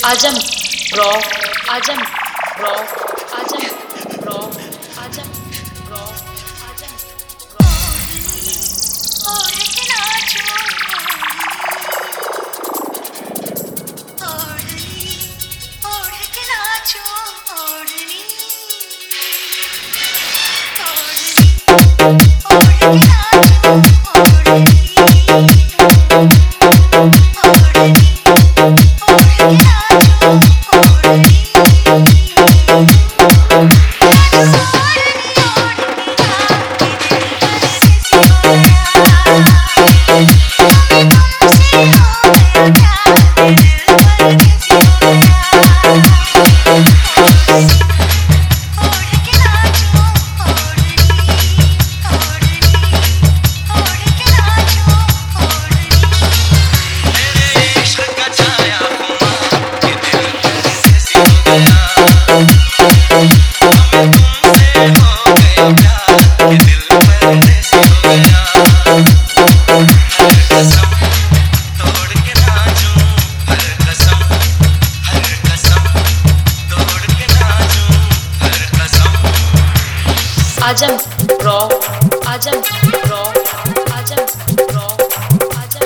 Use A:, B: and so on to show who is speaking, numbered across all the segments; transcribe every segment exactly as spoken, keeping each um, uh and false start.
A: आजम रॉ आजम रॉ आजम रॉ आजम रॉ आजम
B: ओढ़ के नाचो ओढ़नी ओढ़ के नाचो ओढ़नी ओढ़नी ओढ़ के नाचो ओढ़नी ओढ़नी ओढ़ के नाचो ओढ़नी
A: आजम रॉ आजम रॉ आजम रॉ आजम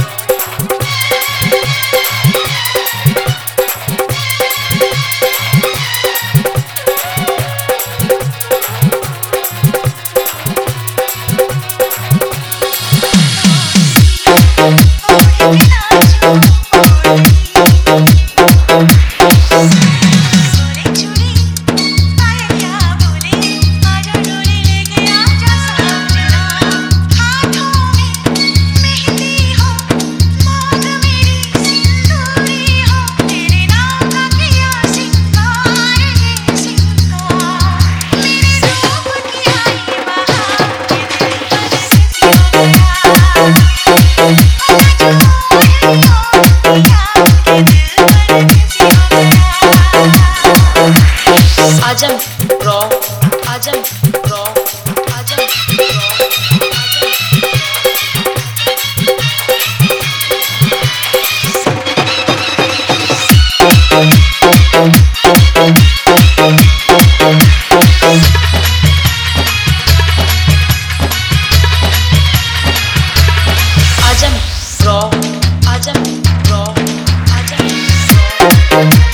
A: आजम रॉ आजम रॉ आजम रॉ आजम रॉ आजम रॉ आजम रॉ